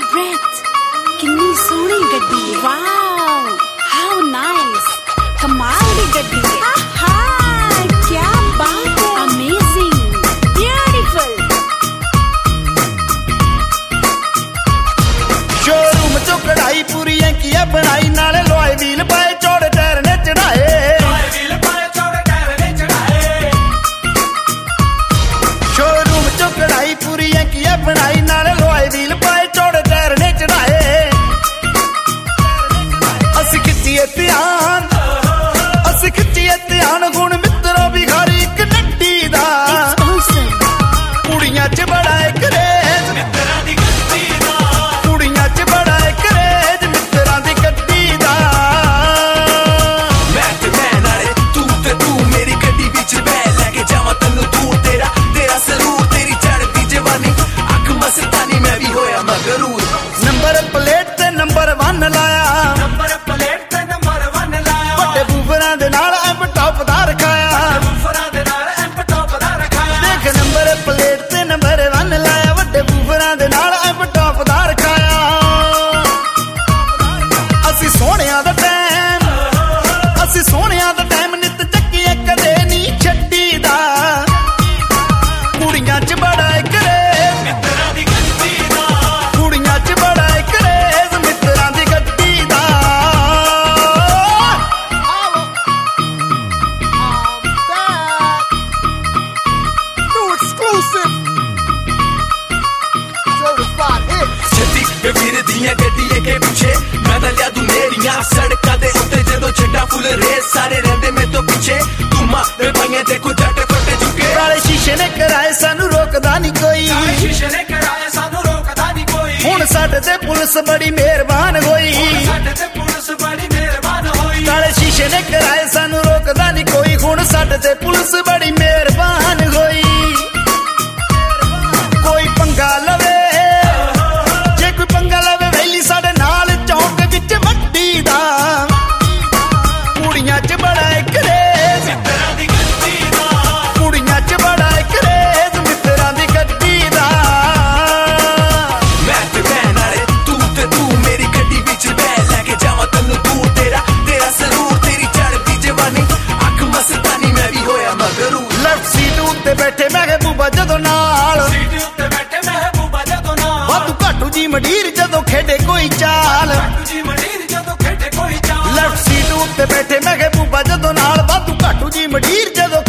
breath. किन्नी सोहनी गड्डी है. Wow, how nice. कमाल दी गड्डी है. हाँ, क्या बात है. Amazing, beautiful. शोरूम चो कढ़ाई पूरी की बनाई नाले लोए व्हील पाए चौड़े टायर ने चढ़ाए. शोरूम चो कढ़ाई पूरी की बनाई नाले लोए व्हील पाए चौड़े टायर ने चढ़ाए. असी खिच्चिए ध्यान गुण मित्रों भिखारी एक नड्डी दा. कुड़ियां च बड़ा है क्रेज कुड़ियां च बड़ा है क्रेज मित्रा दी गड्डी दा. मैं ते मैं नाले तू ते तू मेरी गड्डी विच बैठ लेके जावां तन्नू दूर. तेरा सरूर तेरी चढ़दी जवानी अख मस्तानी मैं भी होया मगरूर. नंबर प्लेट ते नंबर 1 लाया. ਵੱਡੇ ਬੂਫਰਾਂ ਦੇ ਨਾਲ ਐਂਪ ਟੌਪ ਦਾ ਰਖਾਇਆ. ਦੇਖ ਨੰਬਰ ਪਲੇਟ ਤੇ ਨੰਬਰ 1 ਲਾਇਆ. ਵੱਡੇ ਬੂਫਰਾਂ ਦੇ ਨਾਲ ਐਂਪ ਟੌਪ ਦਾ ਰਖਾਇਆ. ਅਸੀਂ ਸੋਹਣਿਆਂ ਦਾ ਟਾਈਮ ਨਿਤ ਚੱਕੀਏ ਕਦੇ ਨਹੀਂ ਛੱਡੀ ਦਾ. ਕੁੜੀਆਂ 'ਚ ਬੜਾ ਕਰੇਜ਼ ਕੁੜੀਆਂ 'ਚ ਬੜਾ ਕਰੇਜ਼ ਮਿੱਤਰਾਂ ਦੀ ਗੱਡੀ ਦਾ. ਵੀਰ ਦੀਆਂ ਗੱਡੀਆਂ ਕੇ ਪਿੱਛੇ ਮੈਂ ਤਾਂ ਲਿਆ ਤੂੰ ਮੇਰੀਆਂ ਸੜਕਾਂ ਦੇ ਉੱਤੇ ਜਦੋਂ ਛੱਡਾ ਫੁੱਲ ਰੇਸ ਸਾਰੇ ਰਹਿੰਦੇ ਮੇਰੇ ਤੋਂ ਪਿੱਛੇ ਤੂੰ ਮਾਰੇ ਪਾਈਆਂ ਦੇਖੋ ਜੱਟ ਫੱਟੇ ਚੁੱਕੇ. ਕਾਲੇ ਸ਼ੀਸ਼ੇ ਨੇ ਕਰਾਏ ਸਾਨੂੰ ਰੋਕਦਾ ਨਹੀਂ ਕੋਈ. ਹੁਣ ਸਾਡੇ ਤੇ ਪੁਲਿਸ ਬੜੀ ਮਿਹਰਬਾਨ ਹੋਈ. ਕਾਲੇ ਸ਼ੀਸ਼ੇ ਨੇ ਕਰਾਏ ਸਾਨੂੰ ਰੋਕਦਾ ਨਹੀਂ ਕੋਈ. ਹੁਣ ਸਾਡੇ ਤੇ ਪੁਲਿਸ ਬੜੀ ਮਿਹਰਬਾਨ ਹੋਈ. ਕੋਈ ਪੰਗਾ ਲਵੇ ਵੈਲੀ ਸਾਡੇ ਨਾਲ ਚੌਂਕ ਵਿੱਚ ਵੱਡੀ ਦਾ. ਕੁੜੀਆਂ 'ਚ ਬੜਾ ਕਰੇਜ਼ ਕੁੜੀਆਂ 'ਚ ਬੜਾ ਕਰੇਜ਼ ਮਿੱਤਰਾਂ ਦੀ ਗੱਡੀ ਦਾ. ਮੈਂ ਤੇ ਮੈਂ ਨਾਲੇ ਤੂੰ ਤੇ ਤੂੰ ਮੇਰੀ ਗੱਡੀ ਵਿੱਚ ਬਹਿ ਲੈ ਕੇ ਜਾਵਾਂ ਤੈਨੂੰ ਦੂਰ. ਤੇਰਾ ਸਰੂਰ ਤੇਰੀ ਚੜ੍ਹਦੀ ਜਵਾਨੀ ਅੱਖ ਮਸਤਾਨੀ ਮੈਂ ਵੀ ਹੋਇਆ ਮਗਰੂ. ਲੈਫਟ ਸੀਟ ਉੱਤੇ ਬੈਠੇ ਮਹਿਬੂਬਾ ਜਦੋਂ ਨਾਲ. ਵਾਧੂ ਘਾਟੂ ਜੀ ਮੰਡੀਰ ਜਦੋਂ ਖੇਡੇ ਕੋਈ ਚਾਲ. ਲੈਫਟ ਸੀਟ ਉੱਤੇ ਬੈਠੇ ਮਹਿਬੂਬਾ ਜਦੋਂ ਨਾਲ. ਵਾਧੂ ਘਾਟੂ ਜੀ ਮੰਡੀਰ ਜਦੋਂ